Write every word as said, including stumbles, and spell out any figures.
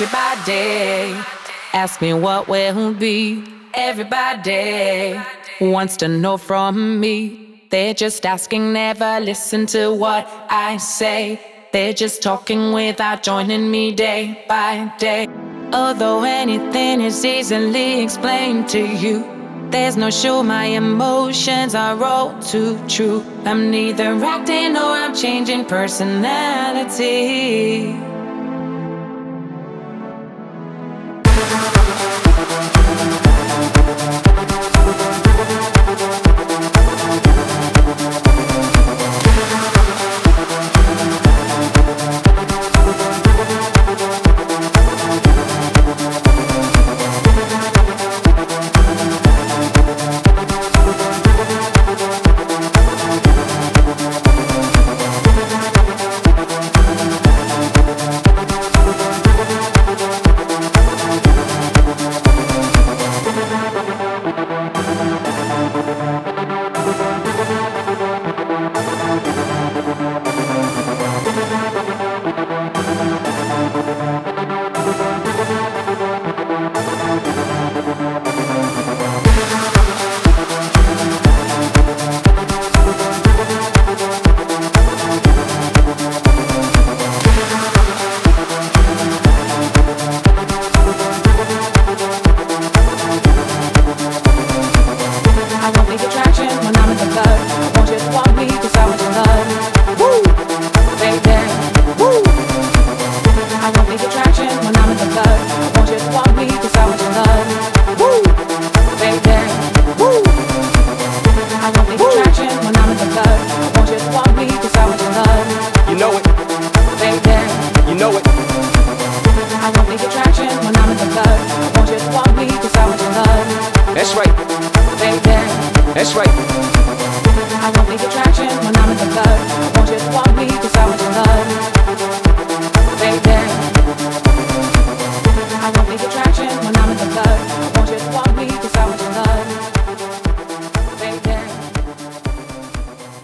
Everybody ask me what will be. Everybody wants to know from me. They're just asking, never listen to what I say. They're just talking without joining me day by day. Although anything is easily explained to you, there's no show, my emotions are all too true. I'm neither acting or I'm changing personality.